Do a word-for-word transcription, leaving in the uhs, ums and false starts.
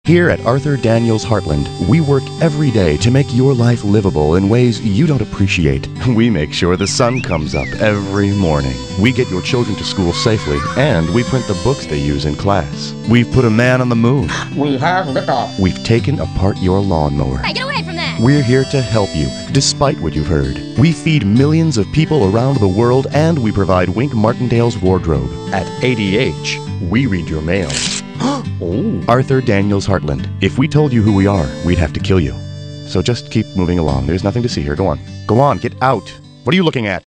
Here at Arthur Daniels Heartland, we work every day to make your life livable in ways you don't appreciate. We make sure the sun comes up every morning. We get your children to school safely, and we print the books they use in class. We've put a man on the moon. We have liftoff. We've taken apart your lawnmower. Hey, get away from that! We're here to help you, despite what you've heard. We feed millions of people around the world, and we provide Wink Martindale's wardrobe. At A D H, we read your mail. Oh. Arthur Daniels Heartland. If we told you who we are, we'd have to kill you. So just keep moving along. There's nothing to see here. Go on. Go on, get out. What are you looking at?